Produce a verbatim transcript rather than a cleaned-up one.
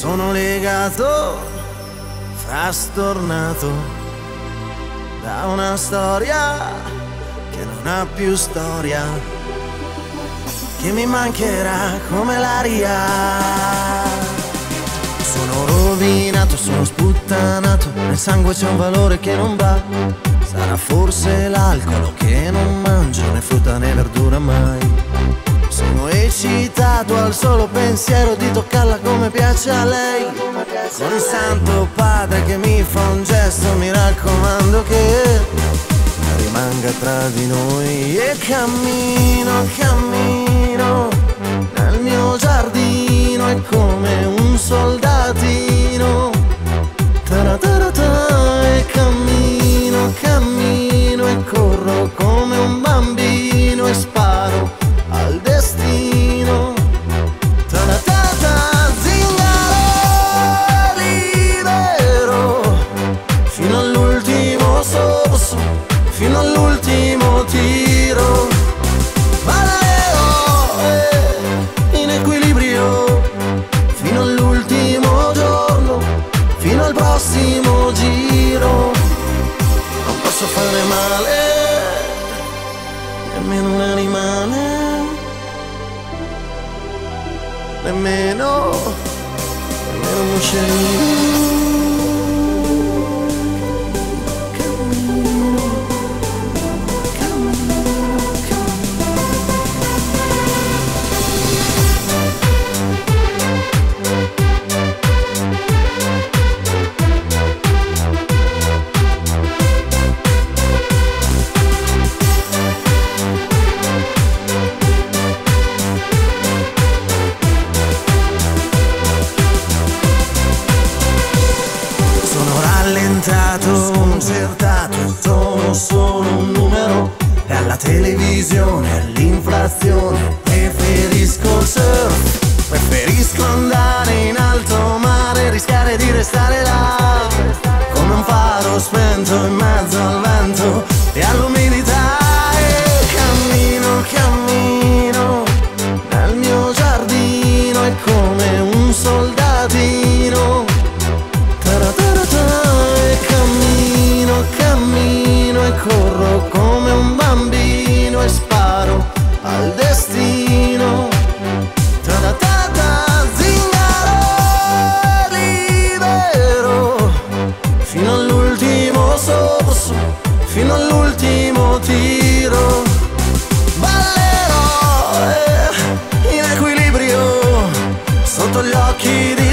Sono legato, frastornato da una storia che non ha più storia, che mi mancherà come l'aria. Sono rovinato, sono sputtanato, nel sangue c'è un valore che non va. Sarà forse l'alcol che non mangio né frutta né verdura mai. Sono eccitato al solo pensiero di toccarla come piace a lei. Con il Santo Padre che mi fa un gesto, mi raccomando che rimanga tra di noi. E cammino, cammino nel mio giardino, è come un soldatino. Ta-ra-ta-ra-ta. E cammino, cammino e corro come un bambino e sparo al destino. Ta-ta-ta-ta, zingaro libero, fino all'ultimo sorso, fino all'ultimo tiro. Ballerò eh, in equilibrio, fino all'ultimo giorno, fino al prossimo giro. Non posso fare male, nemmeno un animale, nemmeno, nemmeno un uccellino. Cammino, cammino, sconcertato, sono solo un numero, e alla televisione, all'inflazione, preferisco il surf, preferisco andare in alto mare, rischiare di restare là, come un faro spento in mezzo al vento e all'umidità. E cammino, cammino nel mio giardino, è come un soldatino. Cammino e corro come un bambino e sparo al destino. Ta-ta-ta-ta, zingaro libero, fino all'ultimo sorso, fino all'ultimo tiro. Ballerò eh, in equilibrio sotto gli occhi di